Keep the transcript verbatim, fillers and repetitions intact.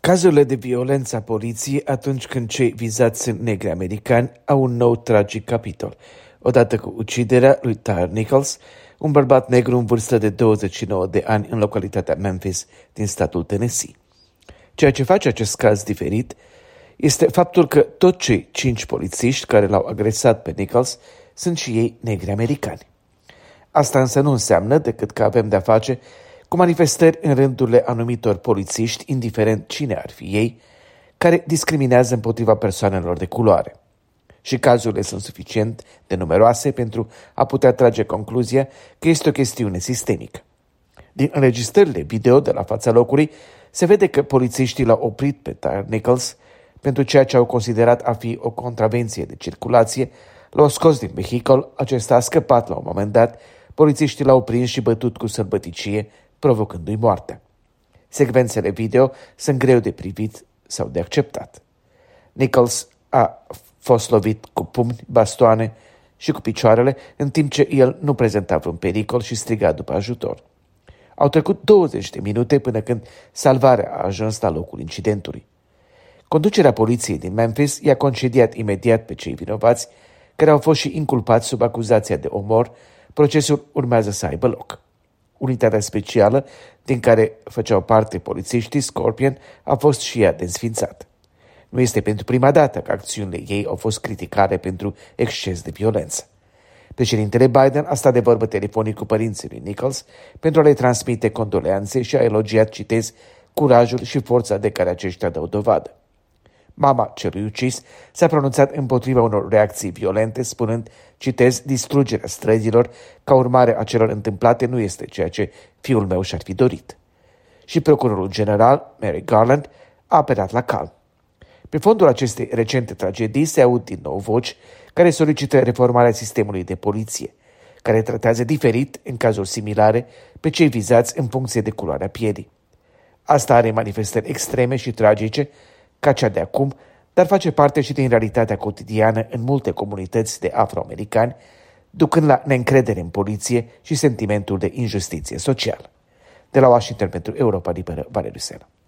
Cazurile de violență a poliției atunci când cei vizați sunt negri americani au un nou tragic capitol. Odată cu uciderea lui Tyre Nichols, un bărbat negru în vârstă de douăzeci și nouă de ani în localitatea Memphis din statul Tennessee. Ceea ce face acest caz diferit este faptul că toți cei cinci polițiști care l-au agresat pe Nichols sunt și ei negri americani. Asta însă nu înseamnă decât că avem de-a face cu manifestări în rândurile anumitor polițiști, indiferent cine ar fi ei, care discriminează împotriva persoanelor de culoare. Și cazurile sunt suficient de numeroase pentru a putea trage concluzia că este o chestiune sistemică. Din înregistrările video de la fața locului se vede că polițiștii l-au oprit pe Tyre Nichols pentru ceea ce au considerat a fi o contravenție de circulație, l-au scos din vehicul, acesta a scăpat la un moment dat, polițiștii l-au prins și bătut cu sălbăticie, provocându-i moartea. Secvențele video sunt greu de privit sau de acceptat. Nichols a fost lovit cu pumni, bastoane și cu picioarele, în timp ce el nu prezenta vreun pericol și striga după ajutor. Au trecut douăzeci de minute până când salvarea a ajuns la locul incidentului. Conducerea poliției din Memphis i-a concediat imediat pe cei vinovați, care au fost și inculpați sub acuzația de omor. Procesul urmează să aibă loc. Unitatea specială, din care făceau parte polițiștii Scorpion, a fost și ea desființată. Nu este pentru prima dată că acțiunile ei au fost criticate pentru exces de violență. Președintele Biden a stat de vorbă telefonic cu părinții lui Nichols pentru a le transmite condoleanțe și a elogiat, citez, curajul și forța de care aceștia dau dovadă. Mama celui ucis s-a pronunțat împotriva unor reacții violente, spunând, citez, distrugerea străzilor ca urmare a celor întâmplate nu este ceea ce fiul meu și-ar fi dorit. Și procurorul general, Merrick Garland, a apelat la calm. Pe fondul acestei recente tragedii se aud din nou voci care solicită reformarea sistemului de poliție, care tratează diferit, în cazuri similare, pe cei vizați în funcție de culoarea pielii. Asta are manifestări extreme și tragice, ca cea de acum, dar face parte și din realitatea cotidiană în multe comunități de afroamericani, ducând la neîncredere în poliție și sentimentul de injustiție socială. De la Washington pentru Europa Liberă, Valeriu Sela.